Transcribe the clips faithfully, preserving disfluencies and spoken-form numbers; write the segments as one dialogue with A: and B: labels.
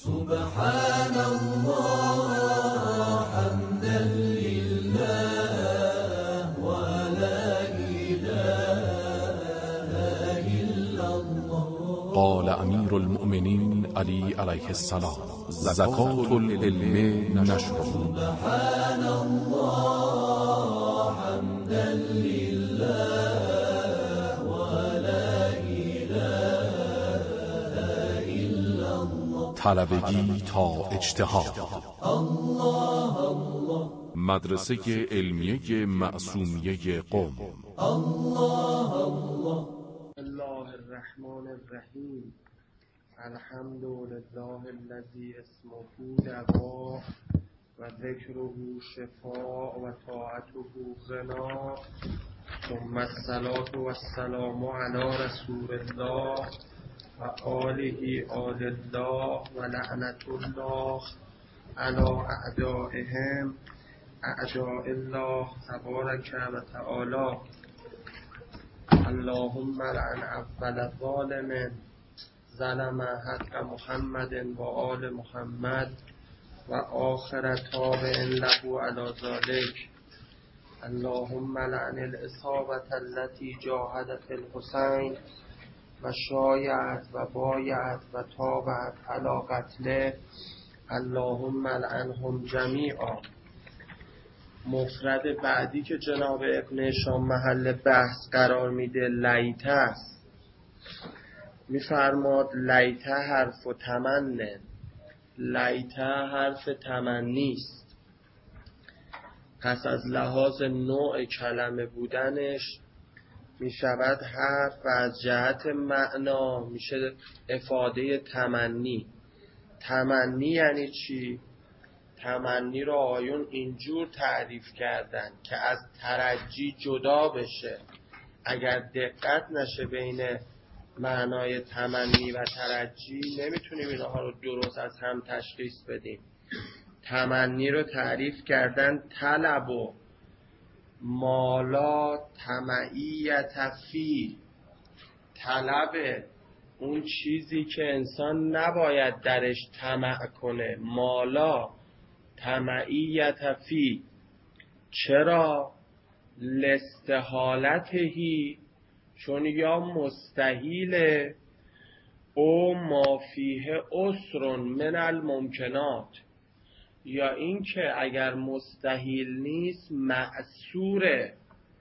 A: سبحان الله حمدا لله ولا إله إلا الله.
B: قال امیر المؤمنین علی علیه السلام: زکات العلم نشر.
A: سبحان الله حمدا لله ولا إله إلا الله.
B: طلبگی تا اجتهاد.
A: الله الله.
B: مدرسه علمیه معصومیه قم.
A: الله الله.
C: الله الرحمن الرحیم. الحمد لله الذی اسمه دوا و ذکره شفاء و طاعته غنا. ثم الصلاة و السلام علی رسول الله و آله آل الله و لعنت الله علی اعدائهم اعداء الله تبارک و تعالی. اللهم لعن اول ظالم ظلم حق محمد و آل محمد و آخر تابع له علی ذلک. اللهم لعن الاصابة التي جاهدت الحسین و شایعت و بایعت و تابعت علی قتله. اللهم لعنهم جمیعا. مفرد بعدی که جناب ابن هشام محل بحث قرار میده لیته است. میفرماد لیته حرف و تمنه، لیته حرف تمنی است. پس از لحاظ نوع کلمه بودنش میشود حرف و از جهت معنا میشه افاده تمنی. تمنی یعنی چی؟ تمنی رو آیون اینجور تعریف کردن که از ترجی جدا بشه. اگر دقت نشه بین معنای تمنی و ترجی نمیتونیم اینها رو درست از هم تشخیص بدیم. تمنی رو تعریف کردن طلب و مالا طمعیت فی، طلب اون چیزی که انسان نباید درش طمع کنه. مالا طمعیت فی، چرا؟ لاستحالتهی، چون یا مستحیله، او ما فیه عسر من الممکنات، یا اینکه اگر مستحیل نیست معسوره.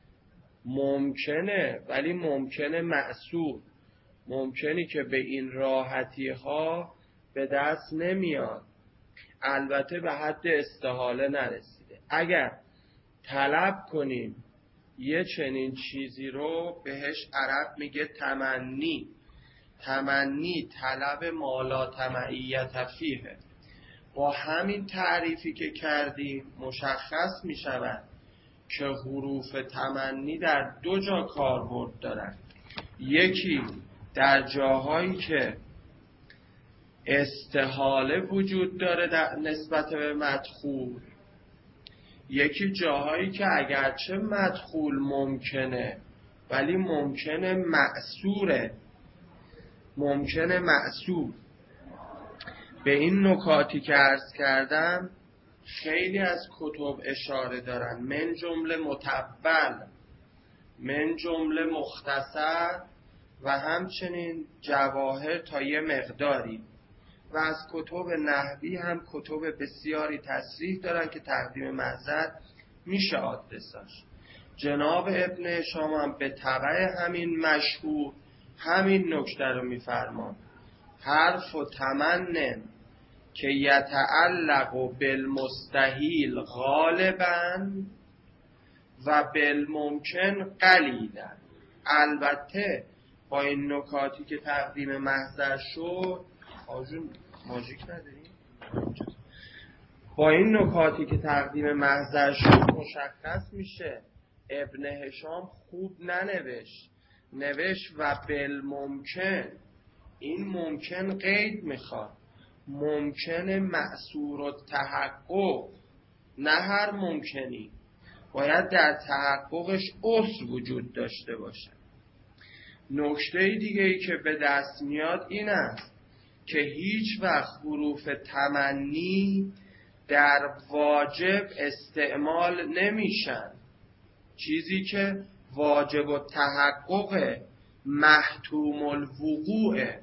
C: ممکنه ولی ممکنه معسور، ممکنی که به این راحتی ها به دست نمیاد، البته به حد استحاله نرسیده. اگر طلب کنیم یه چنین چیزی رو بهش عرب میگه تمنی. تمنی طلب مالا طمعیت فیه. با همین تعریفی که کردیم مشخص میشود که حروف تمنی در دو جا کاربرد دارند. یکی در جاهایی که استحاله وجود داره در نسبت به مدخول، یکی جاهایی که اگرچه مدخول ممکنه ولی ممکنه معسوره. ممکنه معسور. به این نکاتی که عرض کردم خیلی از کتب اشاره دارن، من جمله متول، من جمله مختصر و همچنین جواهر تا یه مقداری، و از کتب نحوی هم کتب بسیاری تصریح دارن که تقدیم محضر میشه آدرساش. جناب ابن هشام هم به تبع همین مشهور همین نکته رو میفرمان: حرف و تمنن که یتعلق بالمستحیل غالبا و بالممکن قلیلا. البته با این نکاتی که تقدیم محضر شد، آجون ماژیک نداریم؟ با این نکاتی که تقدیم محضر شد مشخص میشه ابن هشام خوب ننوشت، نوشت و بالممکن. این ممکن قید میخواد، ممکن معصور و تحقق، نه هر ممکنی، باید در تحققش عسر وجود داشته باشه. نکته دیگه ای که به دست میاد این است که هیچ وقت حروف تمنی در واجب استعمال نمیشن. چیزی که واجب و تحقق محتوم الوقوعه.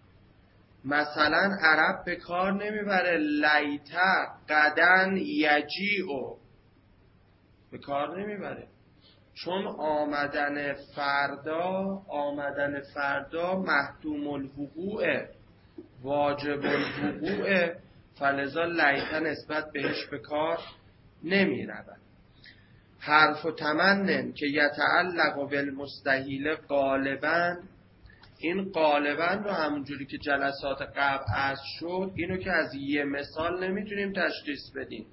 C: مثلا عرب به کار نمیبره لیتا قدن یجیعو، به کار نمیبره، چون آمدن فردا آمدن فردا محتوم الوقوعه، واجب الوقوعه، فلذا لیتا نسبت بهش به کار نمیرود. حرف و تمنن که یتعلق بالمستحیل غالبا، این غالبا رو همونجوری که جلسات قبل عرض شد، اینو که از یه مثال نمیتونیم تشخیص بدیم،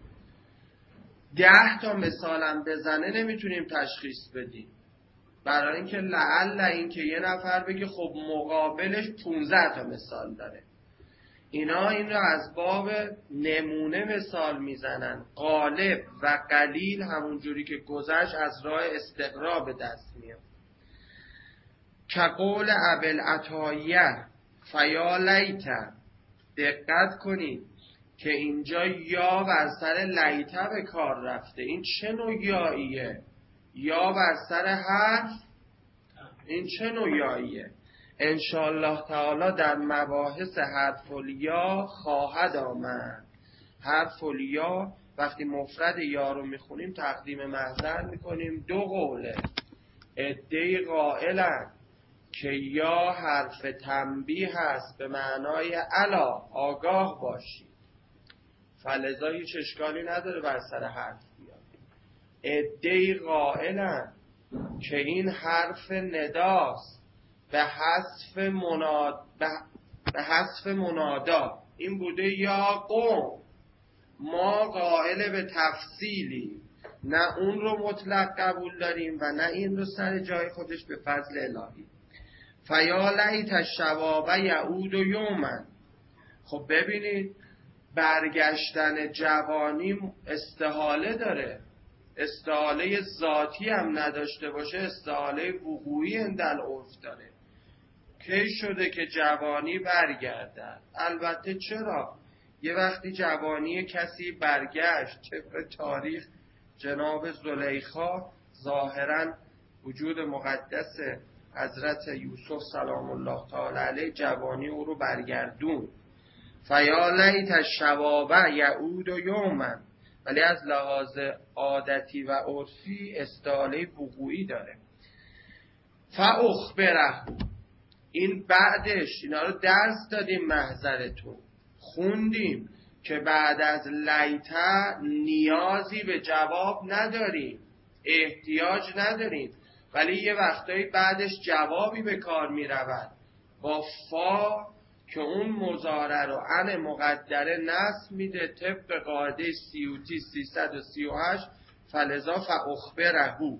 C: ده تا مثالم بزنه نمیتونیم تشخیص بدیم، برای اینکه لعل این که یه نفر بگه خب مقابلش پونزده تا مثال داره. اینا این رو از باب نمونه مثال میزنن. غالب و قلیل همونجوری که گذشت از راه استقرا به دست میاد. که قول ابوالعتایه فیا لیت، دقت کنید که اینجا یا بر سر لیت به کار رفته. این چه نوع یاییه؟ یا بر سر حرف، این چه نوع یاییه؟ انشاءالله تعالی در مباحث حرف الیا خواهد آمد. حرف الیا وقتی مفرد یا رو میخونیم تقدیم محضر میکنیم. دو قوله، عده‌ای قائلن که یا حرف تنبیه هست به معنای الا، آگاه باشید، فلذا هیچ اشکالی نداره بر سر حرف بیاد. عده‌ای قائلن که این حرف نداست به حذف مناد به حذف منادا، این بوده یا قوم، ما قائل به تفصیلی، نه اون رو مطلق قبول داریم و نه این رو سر جای خودش به فضل الهی. فیا لیت الشباب یعود یوما. خب ببینید برگشتن جوانی استحاله داره، استحاله ذاتی هم نداشته باشه، استحاله وقوعی اندل عرف داره. کی شده که جوانی برگردد؟ البته چرا؟ یه وقتی جوانی کسی برگشت، طبق تاریخ جناب زلیخا ظاهرا وجود مقدس حضرت یوسف سلام الله تعالی علیه جوانی او رو برگردون. فیا لیت الشباب یعود یوما، ولی از لحاظ عادتی و عرفی استحاله وقوعی داره. فاخبره، این بعدش اینا رو درس دادیم، محضرتون خوندیم که بعد از لیته نیازی به جواب نداریم، احتیاج نداریم، ولی یه وقتایی بعدش جوابی به کار می رود با فا که اون مضارع رو ان مقدره نصب میده طبق قاعده سیوطی سیصد و سی و هشت. فلذا فاخبرهو،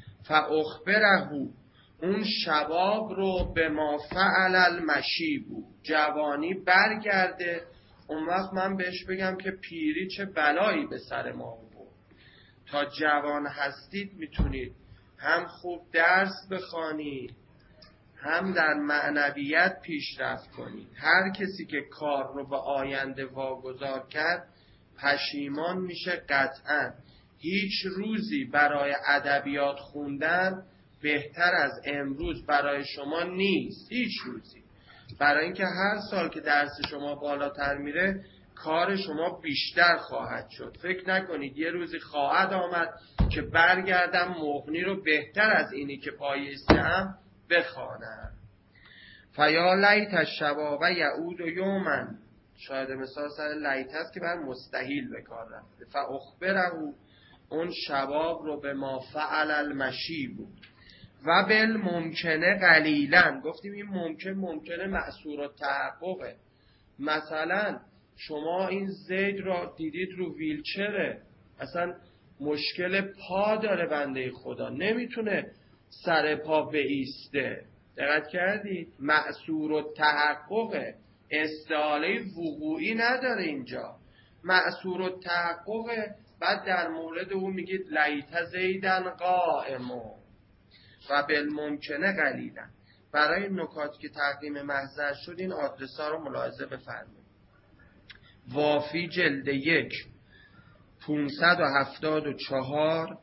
C: فاخبرهو اون شباب رو به ما فعل المشیبو، جوانی برگرده، اون وقت من بهش بگم که پیری چه بلایی به سر ما بود. تا جوان هستید میتونید هم خوب درس بخوانید، هم در معنویت پیشرفت کنید. هر کسی که کار رو به آینده واگذار کرد پشیمان میشه قطعا. هیچ روزی برای ادبیات خوندن بهتر از امروز برای شما نیست، هیچ روزی. برای اینکه هر سال که درس شما بالاتر میره کار شما بیشتر خواهد شد. فکر نکنید یه روزی خواهد آمد که برگردم مغنی رو بهتر از اینی که پایستم بخوانم. فیا لیت الشباب یعود یوما، شاید مثال سر لیت هست که بر مستحیل به کار رفته. فاخبره، اون شباب رو به ما فعل المشیب و بل ممکنه قلیلا. گفتیم این ممکن ممکنه معصور و تحققه. مثلا شما این زید رو دیدید رو ویلچره، اصلا مشکل پا داره بنده خدا، نمیتونه سر پا بایسته، دقت کردید؟ معصور و تحققه، استعاله وقوعی نداره اینجا، معصور و تحققه. بعد در مورد او میگید لیت زیدن قائمو و بالممکنه قلیلا. برای نکاتی که تقدیم محضر شد این آدرس ها رو ملاحظه بفرمایید. وافی جلد یک پانصد و هفتاد و چهار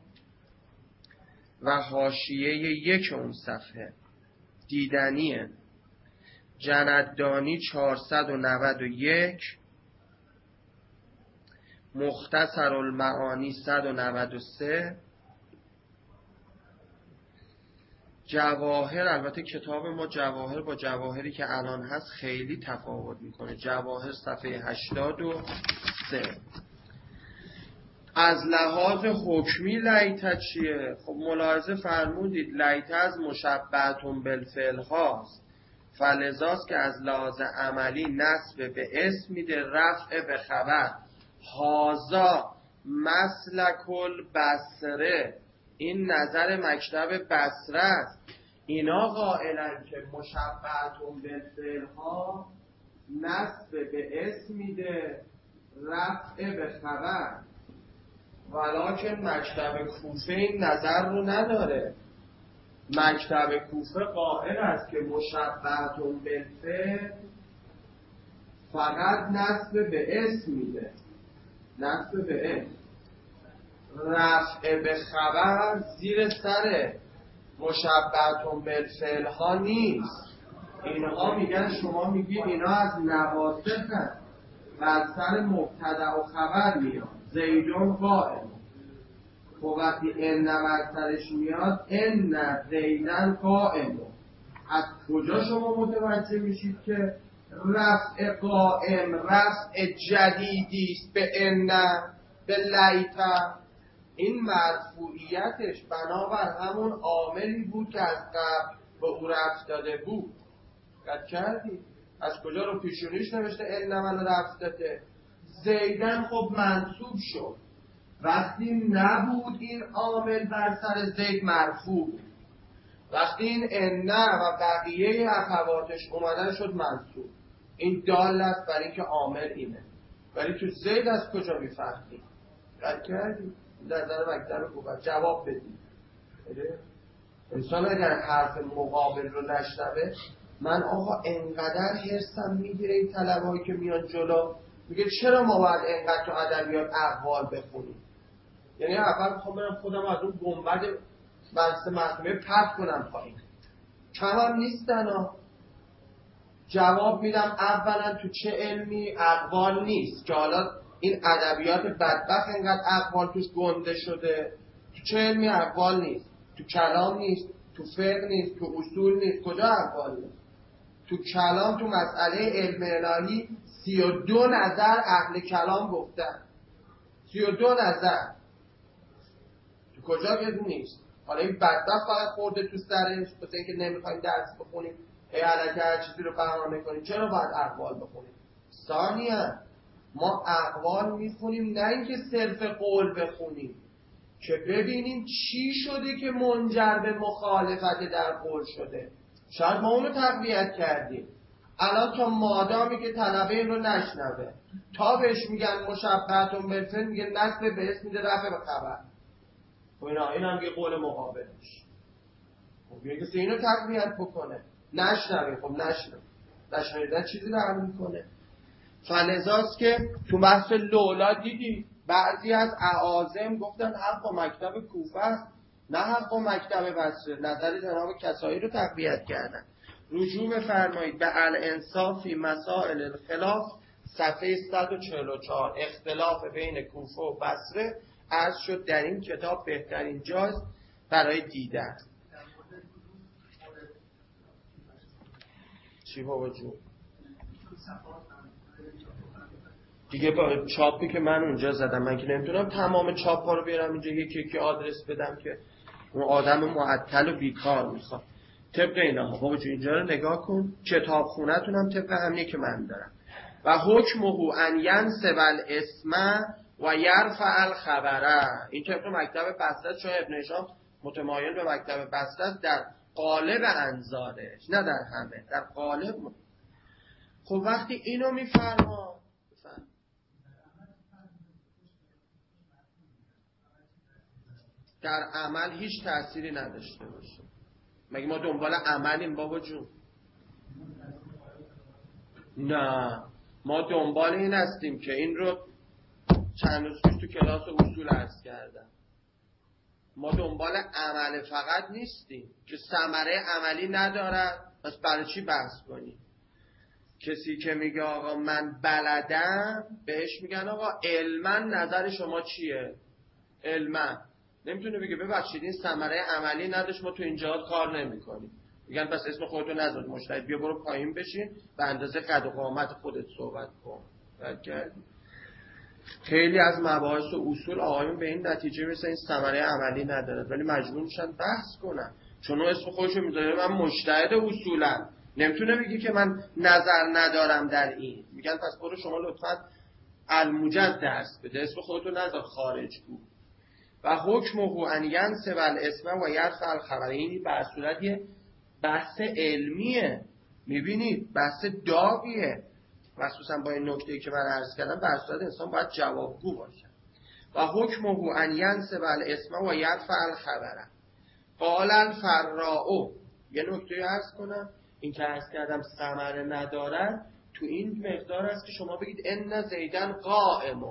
C: و حاشیه یک اون صفحه. دیدنیه جندانی چهارصد و نود و یک، مختصر المعانی صد و نود و سه، جواهر. البته کتاب ما جواهر با جواهری که الان هست خیلی تفاوت میکنه. جواهر صفحه هشتاد و سه. از لحاظ حکمی لیته چیه؟ خب ملاحظه فرمودید لیته از مشبهتون بالفعل هاست، فلذاست که از لحاظ عملی نسب به اسم میده، رفع به خبر. هازا مسلک البصره، این نظر مکتب بصره است. اینا قائلن که مشبهتون بالفعل ها نسب به اسم میده، رفع به خبر. ولکن مکتب کوفه این نظر رو نداره. مکتب کوفه قائل است که مشبهتون بالفعل فقط نسب به اسم میده، نسب به اسم. رفع به خبر زیر سر مشبهتون بالفعل ها نیست. اینها میگن، شما میگید اینا از نواسخ هست و از سر مبتدا و خبر میاد. زیدون قائم. خب وقتی ان از سرش میاد ان زیدن قائم، از کجا شما متوجه میشید که رفع قائم رفع جدیدی است به ان به لیتا؟ این مرفوعیتش بنابر همون عاملی بود که از قبل به او رفت داده بود. قد کردی؟ از کجا رو پیشونیش نوشته ان من رفت داده؟ زیدن خب منصوب شد. وقتی نبود این عامل بر سر زید مرفوع، وقتی این ان و بقیه اخواتش اومدن شد منصوب. این دال است برای اینکه عامل اینه. ولی تو زید از کجا میفهمی؟ قد کردی؟ در در مکتب خوبه جواب بدید. انسان اگر حرف مقابل رو نشنوه، من آقا انقدر حرصم میگیره این طلبهایی که میان جلو میگه چرا ما باید انقدر تو ادبیات اقوال بخونیم؟ یعنی اول میخوام برم خودم از اون گنبد بحث مخمه پرت کنم پایین. کم هم نیستن ها. جواب میدم اولا تو چه علمی اقوال نیست که حالا این ادبیات بدبخت اینقدر اقوال توش گنده شده. تو چه علمی اقوال نیست؟ تو کلام نیست، تو فقه نیست، تو اصول نیست. کجا اقوال نیست؟ تو کلام تو مسئله علم الهی سی و دو نظر اهل کلام گفتن. سی و دو نظر تو کجا که نیست؟ حالا این بدبخت فقط خورده تو سرش واسه اینکه نمیخوایم درس بخونیم، ای الکی هر چیزی رو بهانه کنیم. چرا باید اقوال بخونیم؟ ثانیاً ما اقوال میخونیم نه اینکه صرف قول بخونیم، که ببینیم چی شده که منجر به مخالفت در قول شده. شاید ما اونو تقویت کردیم. الان تا مادامی که طلبه این رو نشنوه، تا بهش میگن مشبهتون بالفعل، میگه نسب به اسم میده رفع به خبر. و اینا این هم یه قول مقابلش. خب یه کسی اینو تقویت بکنه، نشنوه. خب نشنوه نشنویدن چیزی رو میکنه. فلذاست که تو بحث لولا دیدی بعضی از اعاظم گفتن حق با مکتب کوفه است، نه حق با مکتب بصره. نظر جناب کسایی رو تقویت کردن. رجوع بفرمایید به الانصاف فی مسائل الخلاف صفحه صد و چهل و چهار. اختلاف بین کوفه و بصره عرض شد در این کتاب بهترین جاست برای دیدن. چی بابا جون؟ دیگه با چاپی که من اونجا زدم، من که نمیتونم تمام چاپ ها رو بیارم اینجا یکی یکی آدرس بدم که اون آدم معطل و بیکار میخواد. طبق اینا ها بابا جون اینجا رو نگاه کن. کتاب خونتون هم طبق همینه که من دارم. و حکمه ان ینسب الاسم و یرفع الخبره. این طبق مکتب بسطه، چون ابن هشام متمایل به مکتب بسطه در قالب انظارش، نه در همه، در قالب. خب وقتی اینو میفرما در عمل هیچ تأثیری نداشته باشه. مگه ما دنبال عملیم بابا جون؟ نه، ما دنبال این هستیم که این رو چند روز پیش تو کلاس اصول عرض کردم، ما دنبال عمل فقط نیستیم که ثمره عملی ندارد، پس برای چی بحث کنیم؟ کسی که میگه آقا من بلدم، بهش میگن آقا علما نظر شما چیه؟ علما نمیتونه بگه ببخشید این ثمره عملی نداشت ما تو این جهات کار نمیکنیم. میگن پس اسم خودتو نذار مجتهد، بیا برو پایین بشین به اندازه قد و قامت خودت صحبت کن. خیلی از مباحث و اصول آقایون به این نتیجه میرسن این ثمره عملی نداره، ولی مجبور میشن بحث کنن چون اون اسم خودشو میذاره من مجتهد اصولا. نمیتونه بگی که من نظر ندارم در این. میگن پس برو شما لطفا الموجز درس بده، اسم خودتو نذار خارج گو. و حکمه ان ینصب الاسم و یرفع الخبر. این به صورت یه بحث علمیه، میبینید بحث داغیه، مخصوصا با این نکته‌ای که من عرض کردم. به صورت انسان باید جوابگو باشه. و حکمه ان ینصب الاسم و یرفع الخبر. قال الفراء. یه نکته عرض کنم، این که عرض کردم ثمره ندارد تو این مقدار است که شما بگید ان زیدن قائم،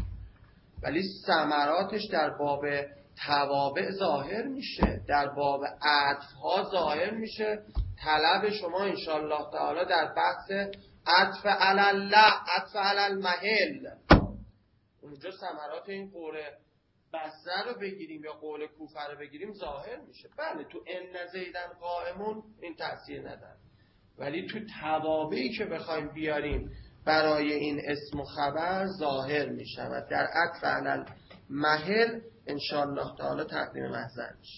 C: ولی ثمراتش در باب توابع ظاهر میشه، در باب عطف ها ظاهر میشه. طلب شما انشاءالله تعالی در بحث عطف علی الله، عطف علی المحل، اونجا ثمرات این قول بصره رو بگیریم یا قول کوفه رو بگیریم ظاهر میشه. بله تو ان زیدن قائمون این تاثیر نداره، ولی تو توابعی که بخوایم بیاریم برای این اسم و خبر ظاهر میشود. در عطف علی المحل انشاءالله تعالی تقدیم محضر میشه.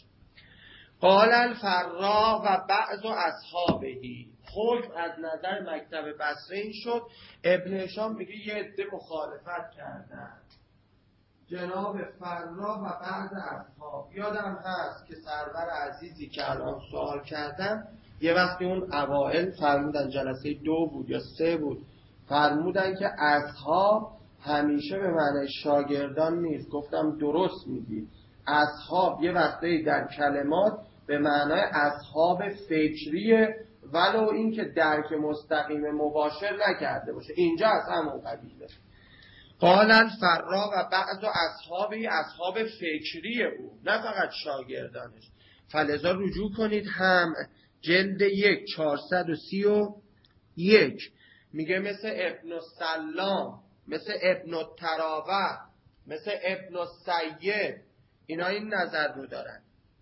C: قال الفراء و بعض اصحابهی. حکم از نظر مکتب بصره این شد. ابن هشام میگه یه عده مخالفت کردن، جناب فرا و بعض اصحاب. یادم هست که سرور عزیزی که الان سوال کردن یه وقتی اون اوائل فرمودن، جلسه دو بود یا سه بود، فرمودن که اصحاب همیشه به معنی شاگردان نیست. گفتم درست میگی، اصحاب یه وقتی در کلمات به معنای اصحاب فکریه، ولو این که درک مستقیم مباشر نکرده باشه، اینجا از همون قبیله. قال الفراء و بعض اصحابی، اصحاب فکریه بود نه فقط شاگردانش. فلذا رجوع کنید هم جلد یک چهارصد و سی و یک میگه مثل ابن السلام، مثل ابن التراوه، مثل ابن السید، اینا این نظر رو دارن.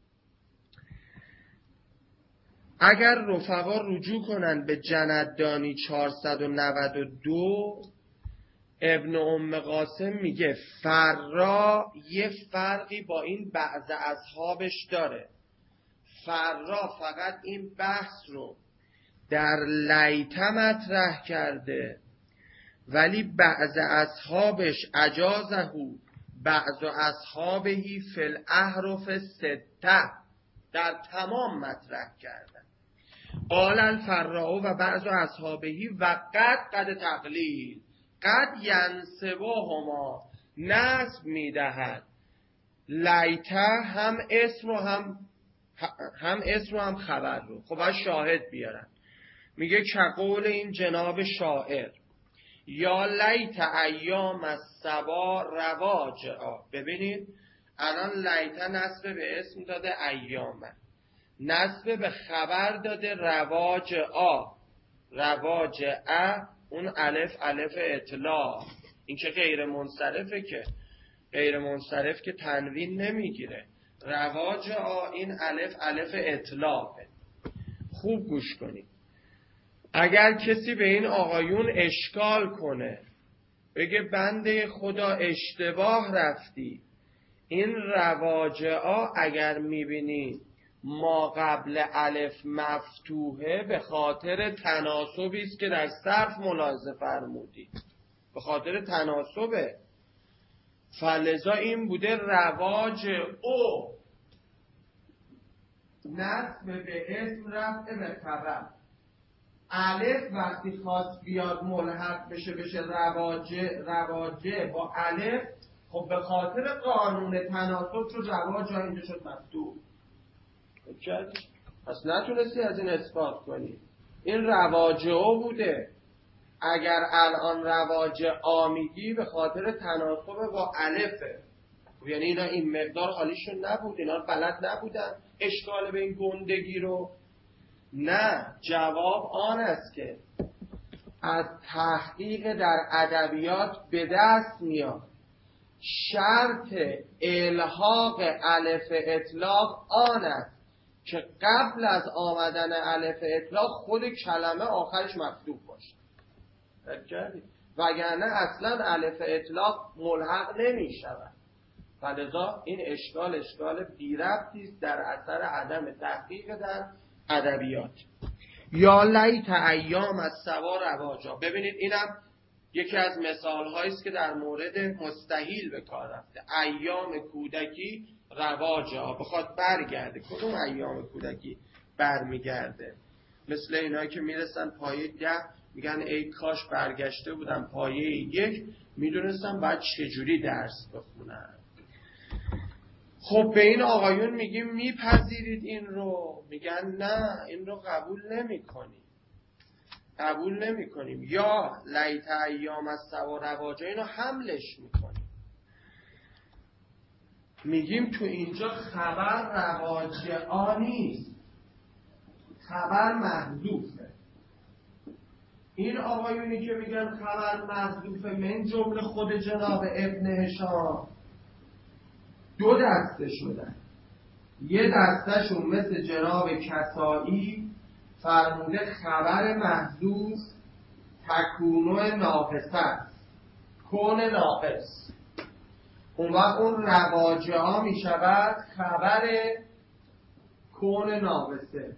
C: اگر رفقا رجوع کنن به جندانی چهارصد و نود و دو، ابن ام قاسم میگه فرا یه فرقی با این بعض اصحابش داره. فرا فقط این بحث رو در لیته مطرح کرده، ولی بعض اصحابش اجازه بعض اصحابهی فی الاحرف سته در تمام مطرح کردن. قال الفراء و بعض اصحابهی و قد قد تقلیل، قد ینصبهما نصب میدهد. لیته هم اسم و هم هم اسم و هم خبر رو. خب باید شاهد بیارن. میگه که قول این جناب شاعر یا لیت ایام الصبا رواجعا. ببینید الان لیت نسب به اسم داده ایامه، نسب به خبر داده رواجعا. رواجعا اون الف الف اطلاع، این که غیر منصرفه، که غیر منصرف که تنوین نمیگیره. رواجعا این الف الف اطلاعه. خوب گوش کنید. اگر کسی به این آقایون اشکال کنه، بگه بنده خدا اشتباه رفتی، این رواجعا اگر میبینی ما قبل الف مفتوحه به خاطر تناسبی است که در صرف ملاحظه فرمودی، به خاطر تناسبه. فلذا این بوده رواج او، نسب به اسم رفع به خبر. الف وقتی خواست بیاد ملحق بشه بشه رواجه، رواجه با الف، خب به خاطر قانون تناسب شد رواجه، اینجا شد مفتوح. پس نتونستی از این اثبات کنی. این رواج او بوده. اگر الان رواج آ میگی به خاطر تناسب با الفه، یعنی اینا این مقدار حالیشون نبود، اینا بلد نبودن اشکال به این گندگی رو. نه، جواب آن است که از تحقیق در ادبیات به دست میاد شرط الحاق الف اطلاق آن است که قبل از آمدن الف اطلاق خود کلمه آخرش مفتوح باشه. وگرنه اصلا الف اطلاق ملحق نمی شود. فلذا این اشکال اشکال بی ربطی است در اثر عدم تحقیق در ادبیات. یا لیت ایام از سوا رواجا. ببینید اینم یکی از مثال هایی است که در مورد مستحیل به کار رفته. ایام کودکی رواجا، بخواد برگرده. کدوم ایام کودکی برمیگرده؟ مثل اینایی که میرسن پایه ده میگن ای کاش برگشته بودم پایه یک، میدونستم باید چجوری درس بخونم. خب به این آقایون میگیم میپذیرید این رو؟ میگن نه، این رو قبول نمی کنیم. قبول نمی کنیم. یا لیت ایام از سوا رواجا اینو حملش میکنیم. میگیم تو اینجا خبر رواجعا نیست، خبر محذوفه. این آقایونی که میگن خبر محذوفه من جمله خود جناب ابن هشام دو دسته شدن. یه دستهشون مثل جناب کسائی فرموده خبر محذوف تکونو ناقص است، کون ناقص. اون وقت اون رواجه ها می شود خبر کون ناقصه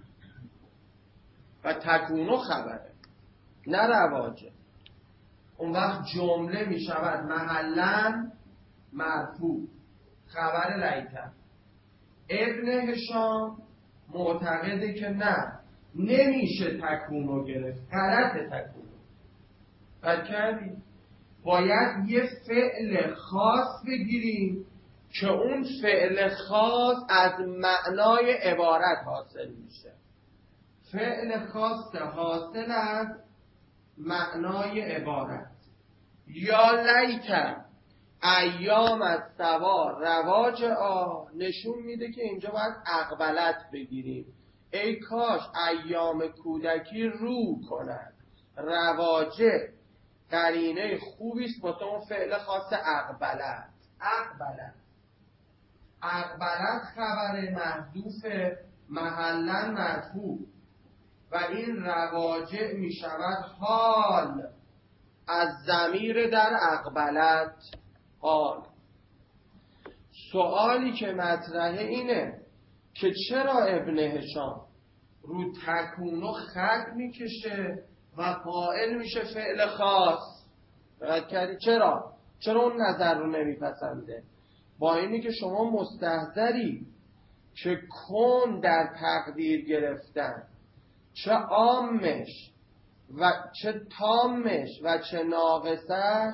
C: و تکونو خبره، نه رواجه. اون وقت جمله می شود محلن مرفوع، خبر لیتن. ابن هشام معتقده که نه، نمیشه تکونو گرفت، غلط تکونو. بد کردی؟ باید یه فعل خاص بگیریم که اون فعل خاص از معنای عبارت حاصل میشه. فعل خاص حاصل از معنای عبارت. یا لیتن ایام از سوا رواج آ نشون میده که اینجا باید اقبلت بگیریم. ای کاش ایام کودکی رو کند. رواجه قرینه خوبیست واسه اون فعل خاص اقبلت. اقبلت اقبلت خبر محذوف محلن مرفوع و این رواجع می شود حال از ضمیر در اقبلت. حال. سوالی که مطرحه اینه که چرا ابن هشام رو تکونو خط میکشه و قائل میشه فعل خاص؟ دقت کردی چرا؟ چرا اون نظر رو نمیپسنده؟ با اینی که شما مستحضری که کن در تقدیر گرفتن چه عامش و چه تامش و چه ناقصش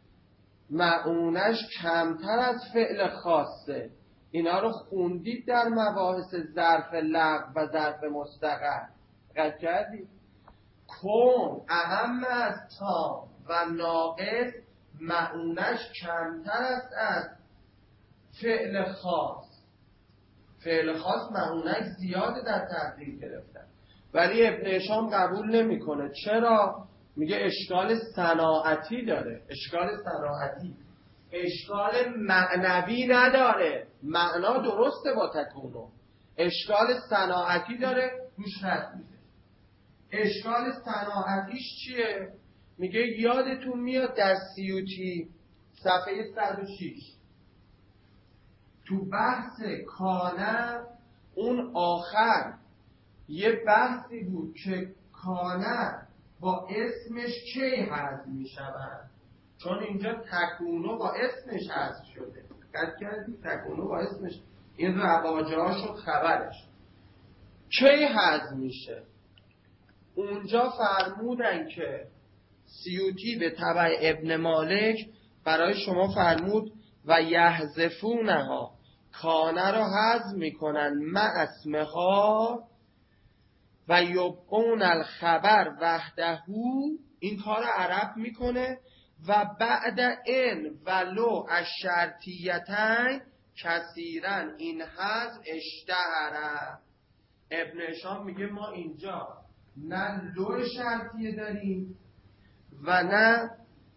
C: معونش کمتر از فعل خاصه. اینا رو خوندید در مباحث ظرف لغو و ظرف مستقر. دقت کردید؟ کن اهم از تام و ناقص معونش کمتر است از فعل خاص. فعل خاص معونش زیاده در تقدیر گرفتن، ولی ابن هشام قبول نمیکنه. چرا؟ میگه اشکال صناعتی داره. اشکال صناعتی اشکال معنوی نداره. معنا درسته با تکونو، اشکال صناعتی داره، روش خط میده. اشکال صناعتیش چیه؟ میگه یادتون میاد در سیوطی صفحه صد و شش تو بحث کانه اون آخر یه بحثی بود که کانه با اسمش کی حذف میشود؟ چون اینجا تکونو با اسمش حذف شده. دقت کردی؟ تکونو با اسمش، این رواجه ها شد خبرش. کی حذف میشه؟ اونجا فرمودن که سیوطی به تبع ابن مالک برای شما فرمود و یحذفونها کانه رو حذف میکنن مع اسمها و یبقون الخبر وحده. این کار عرب میکنه و بعد ان ولو الشرطیتین کثیرا این حذف اشتهره. ابن هشام میگه ما اینجا نه لو شرطیه داریم و نه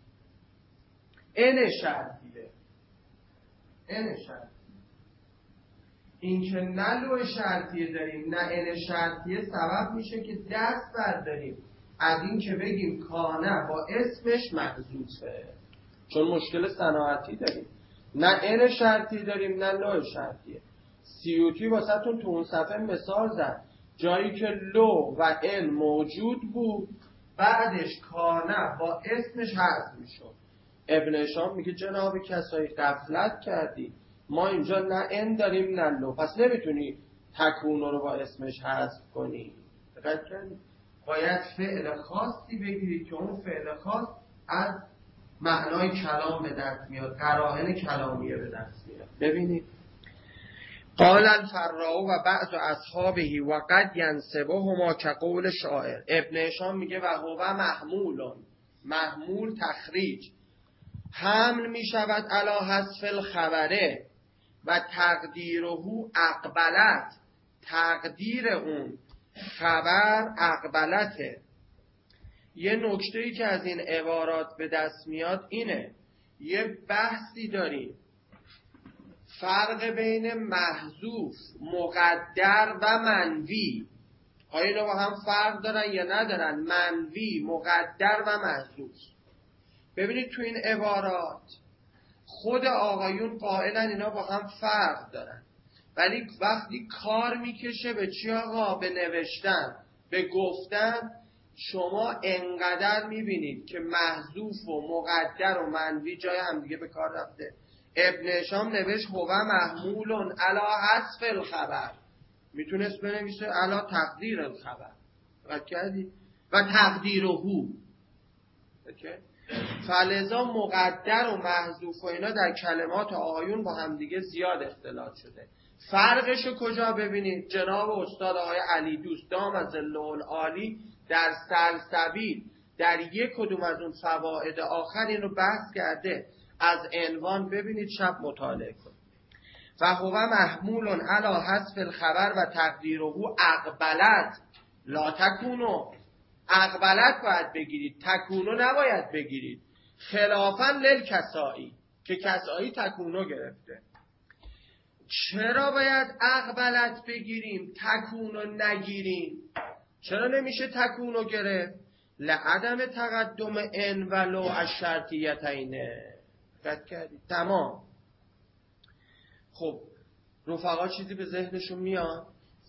C: ان شرطیه. ان شرطیه این که نه لو شرطیه داریم نه ان شرطیه سبب میشه که دست برداریم از این که بگیم کانه با اسمش محذوفه، چون مشکل صناعتی داریم. نه ان شرطی داریم نه لو شرطیه. سیوطی واسهتون تو اون صفحه مثال زد جایی که لو و ان موجود بود بعدش کانه با اسمش حذف میشد. ابن هشام میگه جناب کسایی غفلت کردی، ما اینجا نه ان داریم نه لو، پس نمیتونی تکونو رو با اسمش حذف کنی. دقت کنید باید فعل خاصی بگیرید که اون فعل خاص از معنای کلام به دست میاد، قرائن کلامیه به دست میاد. ببینید قال الفراء و بعض اصحابه و قد ینسبهما كقول شاعر. ابن هشام میگه و هو محمول، محمول تخریج حمل میشود علی حذف الخبره و تقدیره اقبلت، تقدیر اون خبر اقبلته. یه نکته‌ای که از این عبارات به دست میاد اینه، یه بحثی داریم فرق بین محذوف، مقدر و منوی. آیا اینا با هم فرق دارن یا ندارن؟ منوی، مقدر و محذوف. ببینید تو این عبارات خود آقایون قائلن اینا با هم فرق دارن، ولی وقتی کار میکشه به چی آقا؟ به نوشتن، به گفتن، شما انقدر میبینید که محذوف و مقدر و منوی جای هم دیگه به کار رفته. ابن هشام نوشت هو محمول علی حذف الخبر، میتونست بنویسه علی تقدیر الخبر و تقدیر هو. فلذا مقدر و محذوف و اینا در کلمات آقایون با هم دیگه زیاد اختلاط شده. فرقشو کجا ببینید؟ جناب استاد آقای علی دوست دام ظله العالی در سلسبیل در یک کدوم از اون فواید آخر اینو بحث کرده. از عنوان ببینید شب مطالعه کنید. و هو محمول علی حذف الخبر و تقدیره اقبلت لا تکونو. اقبلت باید بگیرید، تکونو نباید بگیرید، خلافاً للکسائی که کسائی تکونو گرفته. چرا باید اقبلت بگیریم تکونو نگیریم؟ چرا نمیشه تکونو گرفت؟ لعدم تقدم ان ولو الشرطیتینه. دقت کردید؟ تمام. خب رفقا چیزی به ذهنشون میاد؟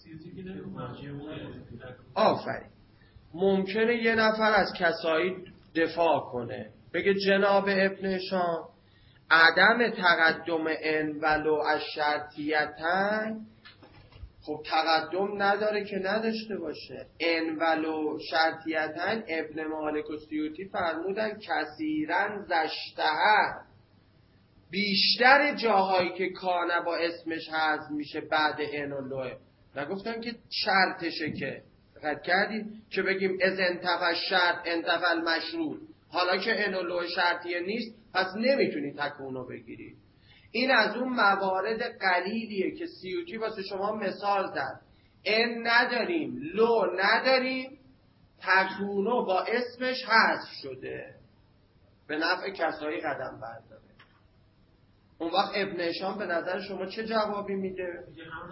C: آفرین. ممکنه یه نفر از کسایی دفاع کنه بگه جناب ابن هشام عدم تقدم ان ولو الشرطیتین، خب تقدم نداره که نداشته باشه. ان ولو شرطیتین ابن مالک و سیوطی فرمودن کثیرا زشتهر، بیشتر جاهایی که کانه با اسمش حذف میشه بعد ان و لوه. نگفتن که شرطشه که دقت کردید که بگیم از انتفع شرط انتفع المشروط. حالا که ان و لو شرطیه نیست پس نمیتونی تکونو بگیری. این از اون موارد قلیلیه که سیوطی واسه شما مثال زد. ان نداریم، لو نداریم، تکونو با اسمش حذف شده، به نفع کسایی قدم برداره. اون وقت ابن هشام به نظر شما چه جوابی میده؟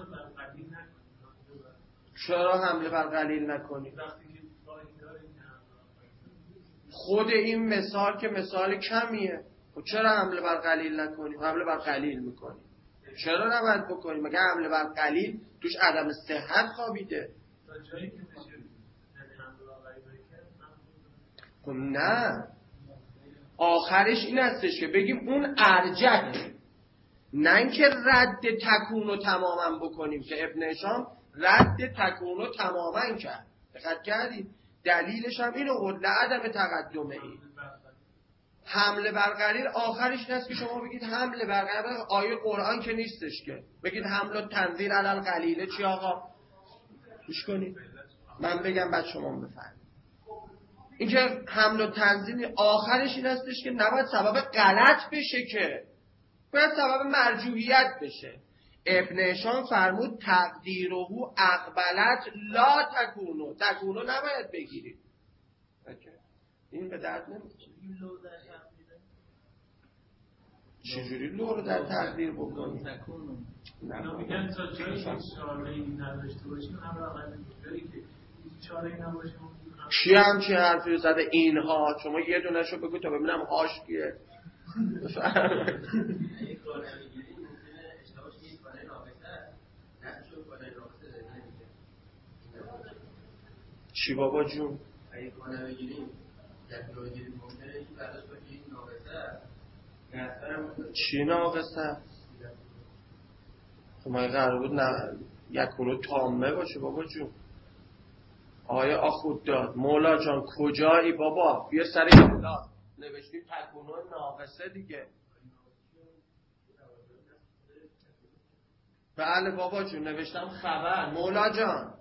C: چرا حمله بر قلیل نکنی؟ خود این مثال که مثال کمیه، خب چرا حمله بر قلیل نکنی؟ حمله بر قلیل میکنی. چرا نباید بکنی؟ مگه حمله بر قلیل توش عدم صحت خوابیده؟ خب نه، آخرش این هستش که بگیم اون ارجحه، نه اینکه رد تکونو تماما بکنیم که ابن هشام رد تکونو تماما کرد. دقت کردید؟ دلیلش هم اینو قول عدم تقدمه ای. حمله بر قلیل آخرش این است که شما بگید حمله بر قلیل، آیه قرآن که نیستش که بگید حمل و تنزیل علی القلیل. چی آقا؟ گوش کنید من بگم بعد شما بفهمید. این که حمل و تنزیل آخرش این هستش که نباید سبب غلط بشه، که باید سبب مرجوحیت بشه. ابن هشام فرمود تقدیره اقبلت لا تکونو، تکونو نباید بگیرید. این به درد نمیخوره. چجوری لو رو در تقدیر بکنید؟
D: اینا میگن تا جایی که چاره‌ای نداشته باشیم هم رقم جایی که چاره‌ای نباشه.
C: کی همچین حرفی زده اینها؟ شما یه دونه شو بگو تا ببینم هاش کیه. چی بابا جون؟
E: اگه کنه بگیریم یک نوع گیریم ممکنه این برداشت باشه این ناقصه.
C: چی ناقصه؟ خب ما قرار بود نه یکونو تامه باشه بابا جون. آیا آخود داد مولا جان کجایی بابا؟ بیا سر کلاس نوشتیم تکونو ناقصه دیگه. بله بابا جون نوشتم خبر. مولا جان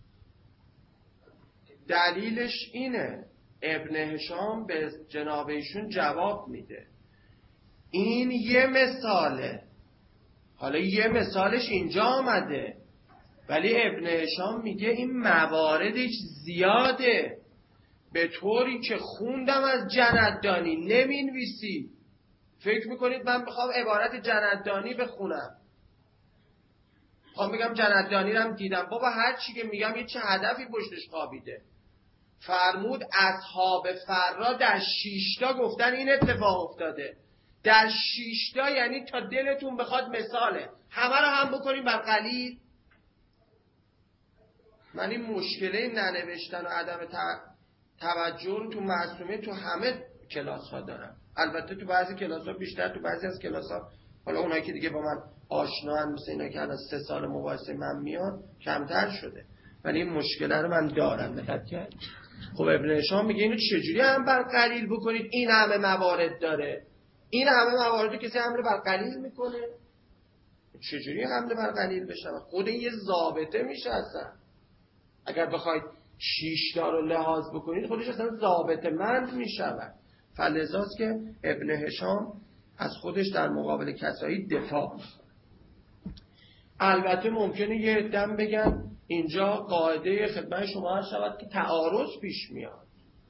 C: دلیلش اینه، ابن هشام به جناب ایشون جواب میده این یه مثاله، حالا یه مثالش اینجا آمده، ولی ابن هشام میگه این مواردش زیاده، به طوری که خوندم از جندانی نمینویسی. فکر میکنید من بخوام عبارت جندانی بخونم، خواهم بگم جندانی رو هم دیدم؟ بابا هر چی که میگم یه چه هدفی پشتش خوابیده. فرمود اصحاب فرا در شیشتا گفتن این اتفاق افتاده. در شیشتا یعنی تا دلتون بخواد مثاله، همه رو هم بکنیم بر قلیل. من این مشکله ننوشتن و عدم توجه رو تو معصومه تو همه کلاس ها دارم. البته تو بعضی کلاس ها بیشتر، تو بعضی از کلاس ها حالا اونایی که دیگه با من آشنا هم مثل اینا که الان سه سال مباحثه من میان کمتر شده، ولی این مشکله رو من دارم. دقت کرد؟ خب ابن هشام میگه اینو چجوری هم بر قلیل بکنید؟ این همه موارد داره، این همه موارد کسی حمله بر قلیل میکنه؟ چجوری حمله بر قلیل بشه؟ خود این یه ضابطه میشه اصلا. اگر بخواید شیش تا رو لحاظ بکنید خودش اصلا ضابطه مند میشود. فلذاست که ابن هشام از خودش در مقابل کسایی دفاع میکنه. البته ممکنه یه دم بگن اینجا قاعده خدمت شما هست شود که تعارض پیش میاد.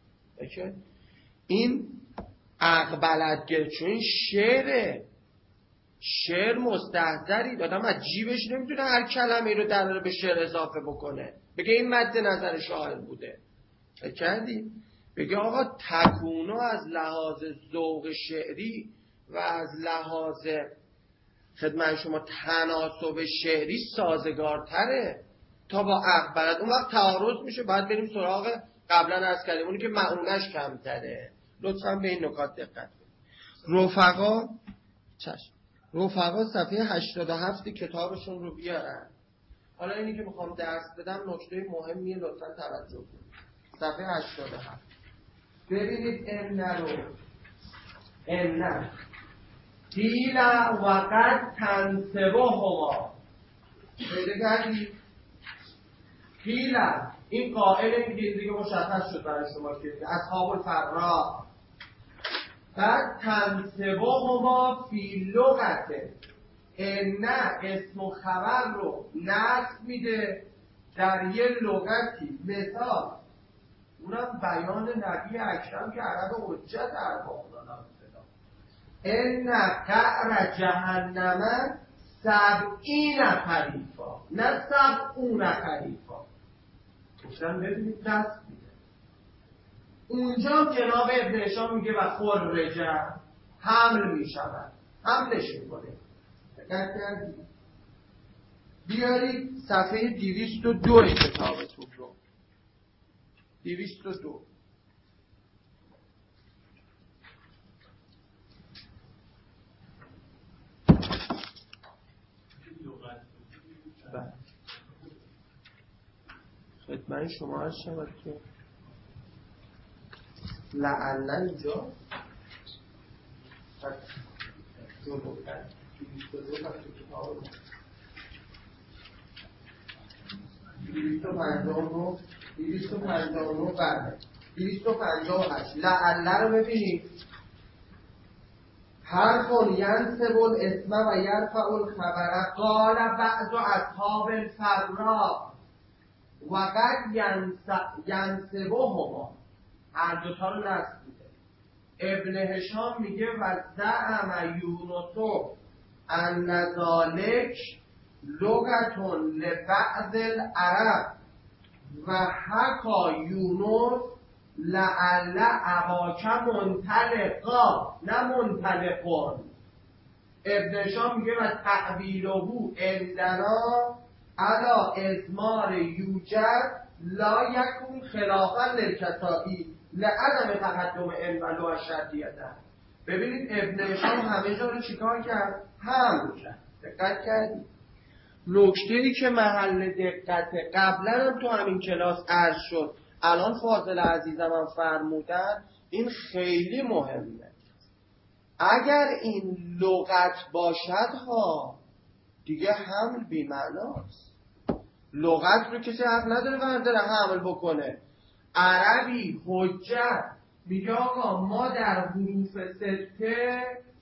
C: این اقبلت گرد، چون این شعره، شعر مستحضری دادم از جیبش نمیتونه هر کلمه رو در به شعر اضافه بکنه بگه این مد نظر شاعر بوده. کردی؟ بگه آقا تکونو از لحاظ ذوق شعری و از لحاظ خدمت شما تناسب شعری سازگارتره تا با اقبلت. اون وقت تعارض میشه، باید بریم سراغ قبلا از کردیم اونی که معونش کمتره. لطفاً به این نکات دقت کنید. رفقا چشم رفقا صفحه هشتاد و هفت کتابشون رو بیارن. حالا اینی که میخوام درس بدم نکته مهمیه، لطفاً توجه کنید. صفحه هشتاد و هفت ببینید ان رو ان قیل وقد تنسبهما. پیدا کردی؟ قیل این قائل، این دیگه مشخص شد برای شما که اصحاب الفرا. بعد تنسبهما فی لغته، ان اسم و خبر رو نصب میده در یه لغتی. مثال اونم بیان نبی اکرم که عرب حجت ارباب دادن. ان قعر جهنم سبعین خریفا، نه سبعون خریفا. گفتن ببینید نصب میده. اونجا جناب ابن هشام میگه و خرجه حمل میشود، حملش میکنه. دقت کردید؟ بیارید صفحه دویست و دو کتابتون رو. دویست و دو خدمت شما هست شود که لعلا اینجا دویست و پنجاه و نه دویست و پنجاه و نه بله دویست و پنجاه و هشت لعله رو ببینید. حرف ینصب الاسم و یرفع الخبر قال بعض اصحاب الفراء و قد ینصبهما، هر دوتا رو نصب بوده. ابن هشام میگه و زعم یونس ان ذلک لغة لبعض العرب و حکا یونس لعل اباک منطلقا نه منطلقون. ابن هشام میگه و تعبیره عندنا علا ازمار یوجد لا یکون خلافا للکسائی لعدم تقدم علم و لو شدیده. ببینید ابن هشام همه جا رو چیکار کرد؟ هم کرد. دقت کردید؟ نکته‌ای که محل دقت قبلا هم تو همین کلاس عرض شد، الان فاضل عزیزم هم فرمودن، این خیلی مهمه. اگر این لغت باشد ها دیگه حمل بی معناست. لغت رو کسی حق نداره برداره حمل بکنه. عربی حجت میگه آقا ما در حروف سته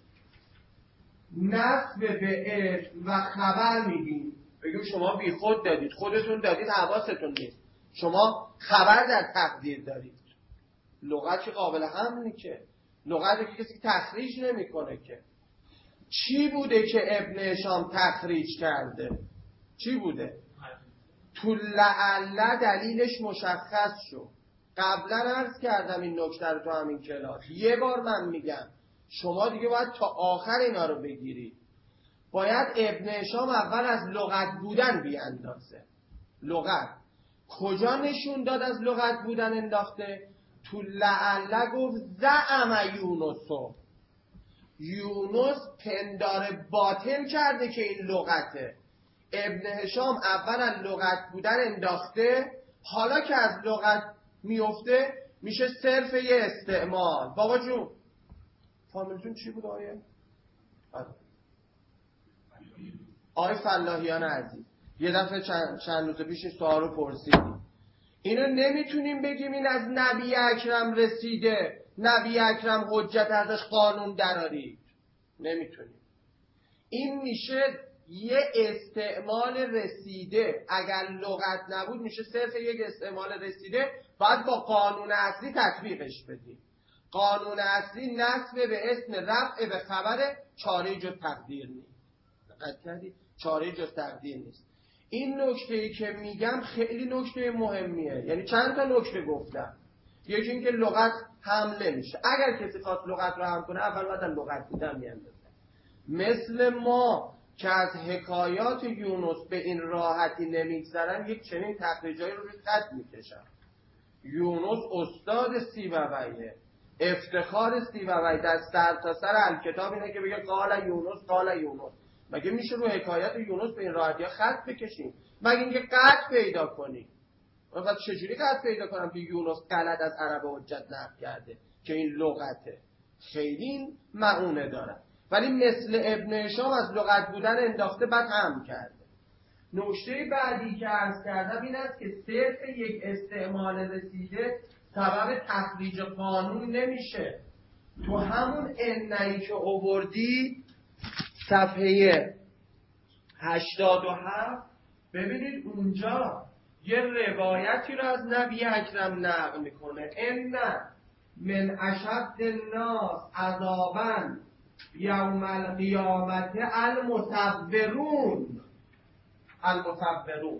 C: نصب به اسم و خبر میگیم. بگیم شما بی خود دادید، خودتون دادید، حواستون نیست، شما خبر در تقدیر دارید. لغت که قابل حملی که لغت که کسی تخریج نمیکنه که. چی بوده که ابن هشام تخریج کرده؟ چی بوده؟ تو لعله دلیلش مشخص شد. قبلا عرض کردم این نکته رو تو همین کلاس. یه بار من میگم شما دیگه باید تا آخر اینا رو بگیرید. باید ابن هشام اول از لغت بودن بیاندازه. لغت کجا نشون داد از لغت بودن انداخته؟ تو لعله گفت زعم یونسو، یونس پندار باطن کرده که این لغته. ابن هشام اول از لغت بودن انداخته، حالا که از لغت میفته میشه صرف یه استعمال. بابا جون فامیلتون چی بود آیه؟ آقای فلاحیان عزیز یه دفعه چند, چند روز پیش این سوال رو پرسیدیم. اینو نمیتونیم بگیم این از نبی اکرم رسیده، نبی اکرم حجت ازش قانون درارید. نمیتونیم. این میشه یه استعمال رسیده. اگر لغت نبود میشه صرف یک استعمال رسیده، باید با قانون اصلی تطبیقش بدیم. قانون اصلی نسب به اسم رفع به خبر، چاره جز تقدیر نیست. دقت کردید؟ چاره جز تقدیر نیست. این نکته‌ای که میگم خیلی نکته مهمیه. یعنی چند تا نکته گفتم. یکی اینکه لغت حمل نمیشه. اگر کسی خواست لغت رو حمل کنه اول باید لغت بودن میاندازه. مثل ما که از حکایات یونس به این راحتی نمیگذرن، یک چنین تخریجایی رو روی خط میکشن. یونس استاد سیبویه، افتخار سیبوی در سر تا سر الکتاب اینه که بگه قال یونس قال یونس. مگه میشه رو حکایت یونس به این راحتی خط بکشیم؟ مگه اینکه قطع پیدا کنیم. من چجوری قطع پیدا کنم که یونس غلط از عرب حجت نقل کرده که این لغته؟ خیلی معونه داره. ولی مثل ابن هشام از لغت بودن انداخته بعد هم کرده. نکته بعدی که عرض کردم این است که صرف یک استعمال رسیده سبب تخریج قانون نمیشه. تو همون انعی که آوردی صفحه هشتاد و هفت ببینید اونجا یه روایتی رو از نبی اکرم نقل میکنه. ان من اشد الناس عذابا یوم القیامت المصورون. المصورون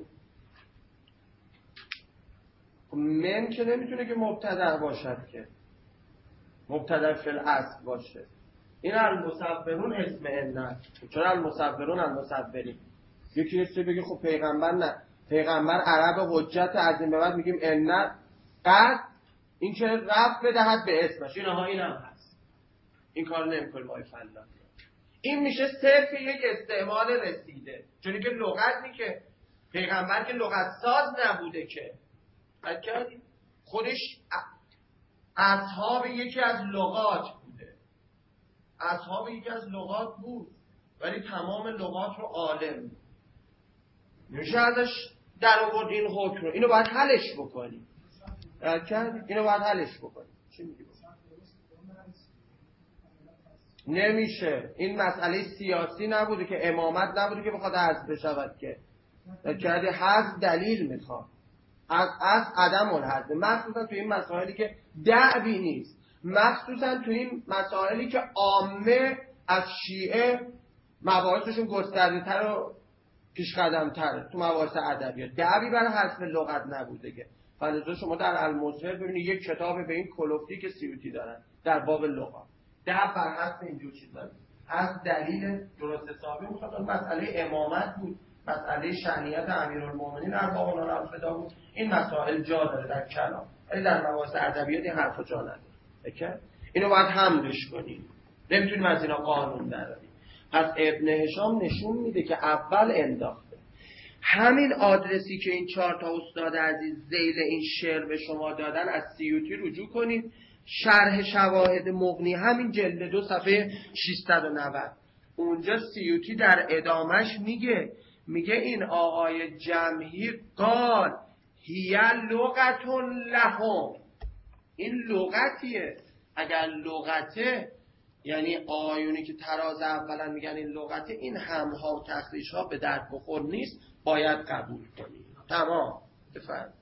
C: من که نمیتونه که مبتدأ باشد، که مبتدأ فی الاصل باشه. این المصورون اسم ان. چرا المصورون المصورین؟ یکی هستی بگی خب پیغمبر نه، پیغمبر عرب حجت، از این به بعد میگیم ان قد این که رفع بدهد به اسمش. اینها این هم هست. این کار نمیکنه وای فلا. این میشه صرف یک استعمال رسیده. چون که لغتی که پیغمبر که لغت ساز نبوده که حد کردیم خودش اصحاب یکی از لغات بوده، اصحاب یکی از لغات بود ولی تمام لغات رو عالم. میشه ازش در آورد این حکم رو. اینو باید حلش بکنی. اینو باید حلش بکنی. چی میگی؟ نمیشه. این مسئله سیاسی نبوده که، امامت نبوده که بخواد حذف بشود که. کردی حذف دلیل میخواد. از از عدم الحذف، مخصوصا تو این مسائلی که دعوی نیست، مخصوصا تو این مسائلی که عامه از شیعه مباحثشون گسترده‌تر و پیشقدم‌تره. تو مباحث ادبیات دعوی برای حذف لغت نبوده که. فلذا شما در المظهر ببینید یک کتاب به این کلفتی که سیوطی دارن در باب لغات دعوی بر حذف اینجور چیزا از دلیل درست حسابی میخواد. مسئله امامت بود، مسئله شأنیت امیرالمومنین ارباب اونا الفدا بود. این مسائل جا داره در کلام، ولی در مباحث ادبیات این حرفا جا نداره. اینو باید حملش کنیم، نمیتونیم از اینا قانون دراریم. پس ابن هشام نشون میده که اول انداخته. همین آدرسی که این چهار تا استاد عزیز ذیل این شعر به شما دادن از سیوطی رجوع کنید. شرح شواهد مغنی همین جلد دو صفحه ششصد و نود. اونجا سیوطی در ادامش میگه میگه این آقای جمهیر قال هی لغتون لهم. این لغتیه. اگر لغته یعنی آیونی که تراز اولا میگن این لغته، این همها و تخریش ها به درد بخور نیست، باید قبول کنید. تمام. بفرد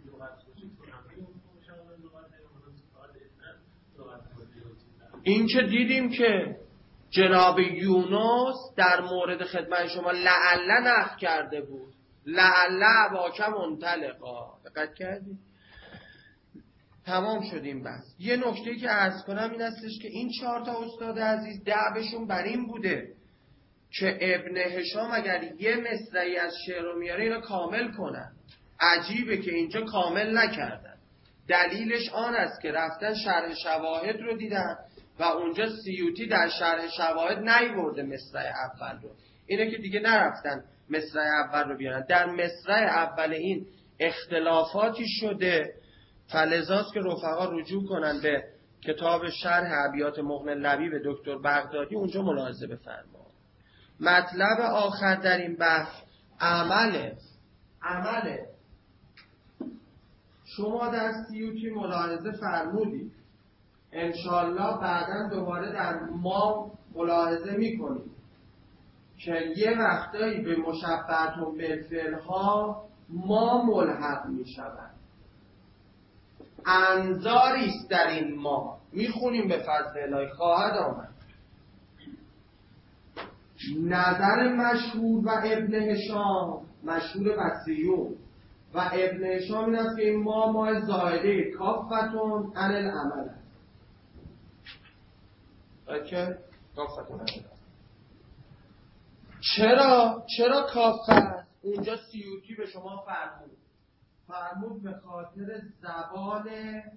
C: این که دیدیم که جناب یونس در مورد خدمت شما لعله نقل کرده بود، لعله واکم منطلقا. دقت کردی؟ تمام شدیم. بس یه نکته‌ای که عرض کنم این هستش که این چهار تا استاد عزیز دعوشون بر این بوده که ابن هشام اگر یه مصرعی از شعر رو میاره اینو کامل کنن. عجیبه که اینجا کامل نکردن. دلیلش آن است که رفتن شرح شواهد رو دیدن و اونجا سیوطی در شرح شواهد نیورده مصرع اول رو. اینه که دیگه نرفتن مصرع اول رو بیارن. در مصرع اول این اختلافاتی شده، فلذاست که رفقا رجوع کنن به کتاب شرح ابیات مغنی لبیب دکتر بغدادی، اونجا ملاحظه بفرما. مطلب آخر در این بحث عمله. عمله شما در سیوطی ملاحظه فرمودید، انشالله بعداً دوباره در ما ملاحظه میکنید که یه وقتایی به مشبهة بالفعل‌ها ما ملحق میشود. انظاریست در این ما میخونیم به فضل الهی خواهد آمد. نظر مشهور و ابن هشام، مشهور بصریون و ابن هشام این است که این ما ما زائده کافتون عن العمل است. اوکی؟ کافتون عن العمل. چرا؟ چرا کافت؟ اونجا سیوطی به شما فرمود فرمود به خاطر زبان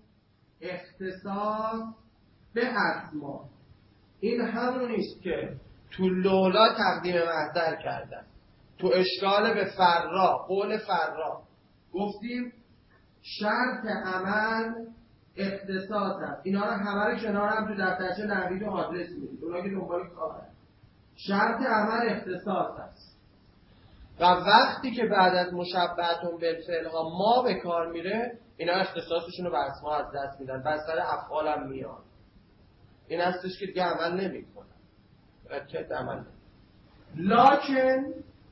C: اختصاص به اسما. این همونیست که تو لولا تقدیم محضر کردن. تو اشکال به فرا، قول فرا گفتیم شرط عمل اختصاص هست. اینا رو همه رو کنار هم تو دفترچه نحوی و آدرس میدید، اونا که دنبال کاره. شرط عمل اختصاص هست و وقتی که بعد از مشبهة بالفعل ها ما به کار میره، اینا اختصاصشون رو به اسما از دست میدن، بر سر افعال هم میان. این هستش که دیگه عمل نمی کنن. رکت عمل نمی. لکن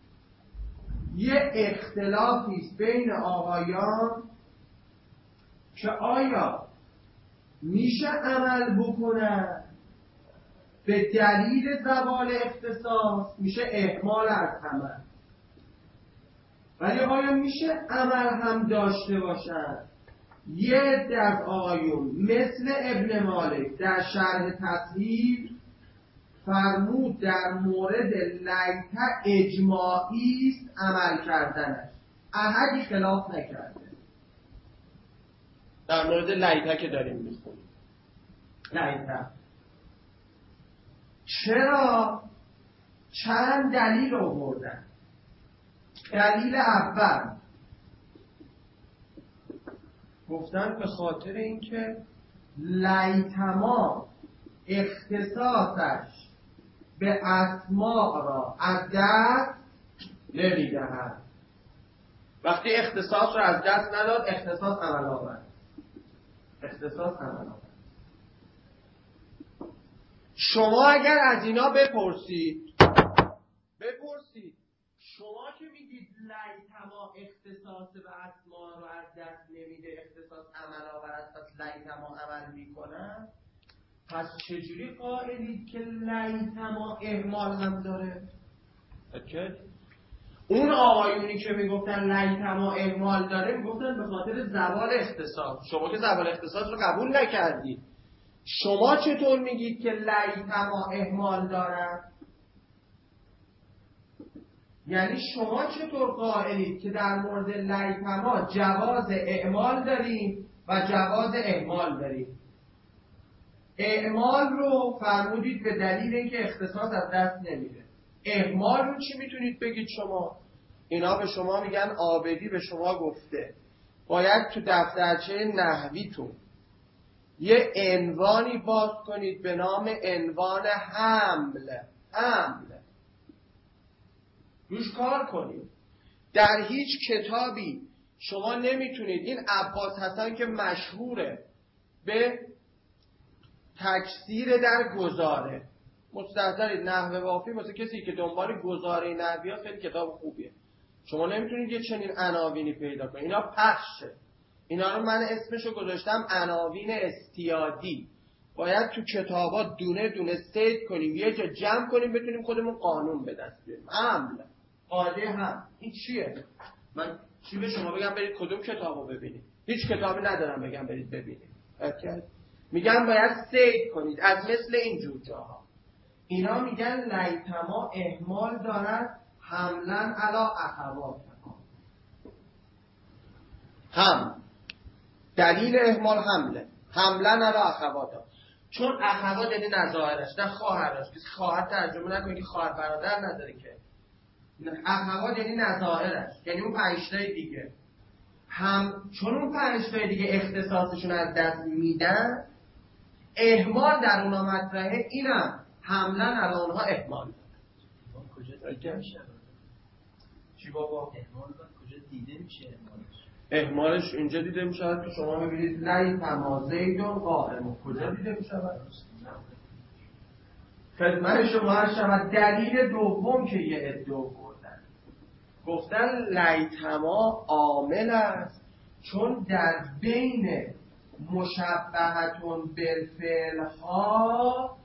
C: یه اختلافیست بین آقایان که آیا میشه عمل بکنن به دلیل زوال اختصاص، میشه اهمال از عمل، ولی آیا میشه عمل هم داشته باشن؟ یه عده از آقایون مثل ابن مالک در شرح تصحیح فرمود در مورد لیته اجماعی است عمل کردنش، احدی خلاف نکرده. در مورد لیته که داریم میخونیم لیته چرا؟ چند دلیل آوردن. دلیل اول گفتن به خاطر اینکه لیتما اختصاصش به اسماء را از دست نمیدهد. وقتی اختصاص را از دست نداد، اختصاص عمل آورد. اختصاص عمل آورد. شما اگر از اینا بپرسید بپرسید شما که میگید لیتما اختصاص به اسما رو از دست نمیده، اختصاص عمل آورد، پس لیتما عمل میکنن، پس چجوری قائلید که لیتما اهمال هم داره؟ اوکی؟ اون آقایونی که میگفتن لیتما اهمال داره میگفتن به خاطر زوال اختصاص. شما که زوال اختصاص رو قبول نکردید، شما چطور میگید که لیتما اهمال داره؟ یعنی شما چطور قائلید که در مورد لیتما جواز اعمال داریم و جواز اهمال داریم؟ اعمال رو فرمودید به دلیل اینکه اختصاص از دست نمیده. اهمال رو چی میتونید بگید شما؟ اینا به شما میگن عابدی به شما گفته باید تو دفترچه نحویتون یه عنوانی باز کنید به نام عنوان حمل. حمل روش کار کنید. در هیچ کتابی شما نمیتونید، این عباس حسن که مشهوره به تکثیر در گزاره، مستحضرید نحوه وافی واسه کسی که دنبال گزاره نحوی ها خیلی کتاب خوبیه. شما نمیتونید یه چنین عناوینی پیدا کنید، اینا پخشه. اینا رو من اسمشو گذاشتم عناوین استیادی. باید تو کتابا دونه دونه سید کنیم، یه جا جمع کنیم، بتونیم خودمون قانون به دست بیاریم. حمل، قاعده هم. این چیه؟ من چی به شما بگم برید کدوم کتابو ببینید؟ هیچ کتابی ندارم بگم برید ببینید. اوکی؟ میگن باید سید کنید از مثل اینجور جاها. اینا میگن لیتما اهمال دارد حملن علا اخوات. هم دلیل اهمال حمله، حملن علا اخوات، چون اخوات یعنی نظائرش، نه خواهرش. کسی خواهر ترجمه نکنید که خواهر برادر نداره که. اخوات یعنی نظائرش، یعنی اون پنجتای دیگه. هم چون اون پنجتای دیگه اختصاصشون از دست میدن، اهمال در اونا مطرحه. اینم حملن علا اونها اهمال.
E: کجا میشه؟
C: چی بابا؟
E: اهمال کجا دیده میشه اهمالش؟
C: اهمالش اینجا دیده می شود که شما میبینید لیتما زیدون قائم. کجا دیده می شود؟ خدمت شما هر شود دلیل دوم که یه ادعا بردن، گفتن لیتما عامل است چون در بین مشبهتون بالفعل ها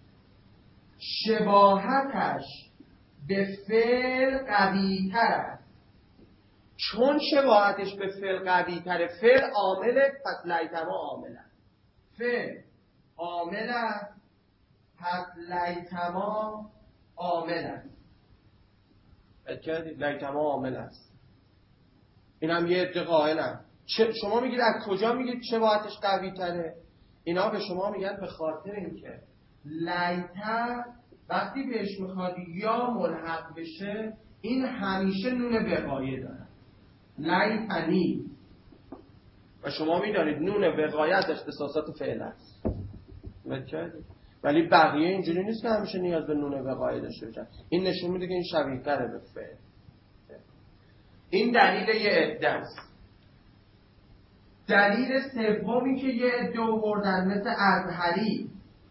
C: شباهتش به فعل قوی تر است. چون شباهتش به فعل قوی تره، فعل عامله، پس لیتما عامل است. فعل عامل است، پس لیتما عامل است. اتکردید؟ لیتما عامل است. این هم یه ادعا قائلن. شما میگید از کجا میگید شباهتش قوی تره؟ اینا به شما میگن به خاطر اینکه لیت وقتی بهش میخواد یا ملحق بشه، این همیشه نون وقایه داره. لیتنی. و شما میدانید نون وقایه از اختصاصات فعل است. ولی بقیه اینجوری نیست که همیشه نیاز به نون وقایه داشته باشن. این نشون میده که این شبیه تره به فعل. این دلیل یه عده است. دلیل سومی که یه عده آوردن مثل ازهری،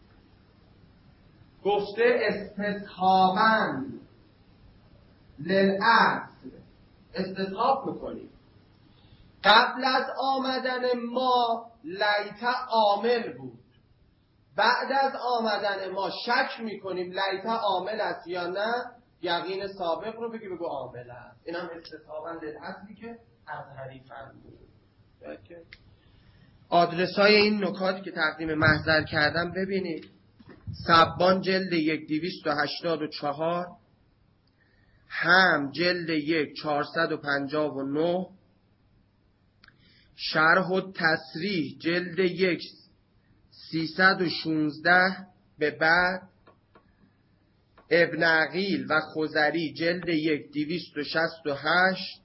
C: گفته استصحاباً للأصل، استصحاب میکنیم. قبل از آمدن ما لیت عامل بود، بعد از آمدن ما شک میکنیم لیت عامل است یا نه، یقین سابق رو بگی بگو عامل است. این هم استصحاباً للأصلی که ازهری فرمود. آدرس های این نکات که تقدیم محضر کردم ببینید. سبان جلد یک دویست و هشتاد و چهار، هم جلد یک چهارصد و پنجاه و نه، شرح و تصریح جلد یک سیصد و شانزده به بعد، ابن عقیل و خزری جلد یک دویست و شصت و هشت،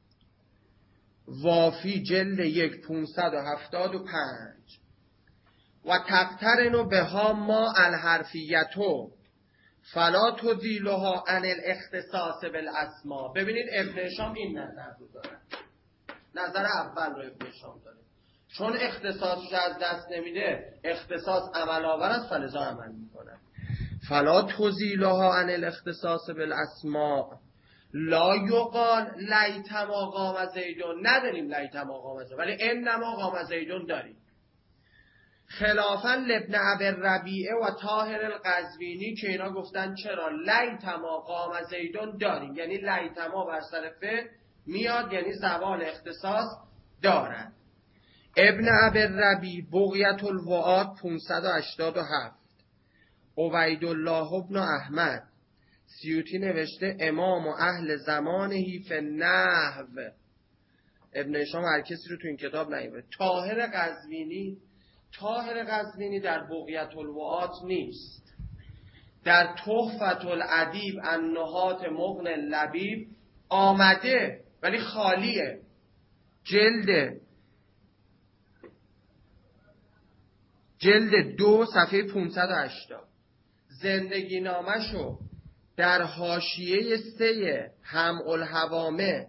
C: وافی جلد یک پونصد و هفتاد و پنج. و تقترن بها ما الحرفیتو فلا تزیلها عن الاختصاص بالاسماء. ببینید ابن هشام این نظر رو داره، نظر اول رو ابن هشام داره، چون اختصاصش از دست نمیده، اختصاص عمل آور است فلذا عمل میکنه. فلا تزیلها عن الاختصاص بالاسماء لا یقال لیتما قام زیدون، نداریم لیتما قام زیدون ولی انما قام زیدون داریم. خلافا لابن ابی الربیعه و طاهر القزوینی که اینا گفتن چرا لیتما قام زیدون داریم، یعنی لیتما بر سر فعل میاد یعنی زوال اختصاص دارد. ابن ابی الربیع بغیت الوعاد پانصد و هشتاد و هفت. عبیدالله ابن احمد سیوطی نوشته امام و اهل زمانهی فی النحو. ابن هشام هر کسی رو تو این کتاب نیاره. طاهر قزوینی طاهر قزوینی در بغیت الوعاد نیست، در تحفة الادیب النحات مغن اللبیب آمده ولی خالیه. جلد جلد دو صفحه پانصد و هشتاد. زندگی نامشو در حاشیه سه هم الحوامه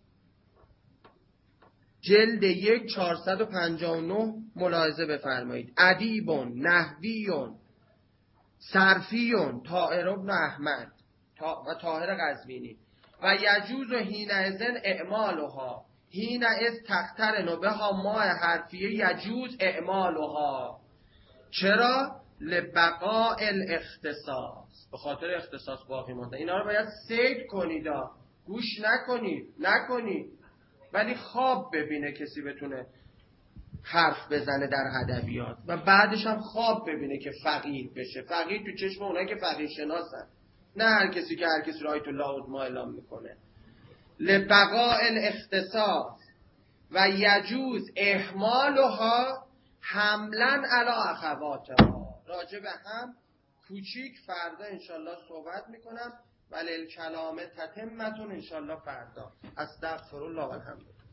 C: جلد یک چهارصد و پنجاه و نه ملاحظه بفرمایید. ادیبون نحویون صرفیون طاهر ابن احمد و طاهر قزوینی و یجوز و حین اذن اعمالها حین از تقترن بها ما حرفیه یجوز اعمالها. چرا؟ لبقاء الاختصاص، به خاطر اختصاص باقی مونده. اینا رو باید صید کنید، گوش نکنید نکنید ولی خواب ببینه کسی بتونه حرف بزنه در ادبیات و بعدش هم خواب ببینه که فقیه بشه. فقیه تو چشم اونایی که فقیه شناسن، نه هر کسی که هر کسی رو آیت الله ما اعلام میکنه. لبقاء الاختصاص و یجوز اهمالها حملا علی اخواتها. راجع به هم کوچیک فردا انشالله صحبت میکنم، ولی الکلام تتمتون انشالله فردا. استغفر الله و الحمد.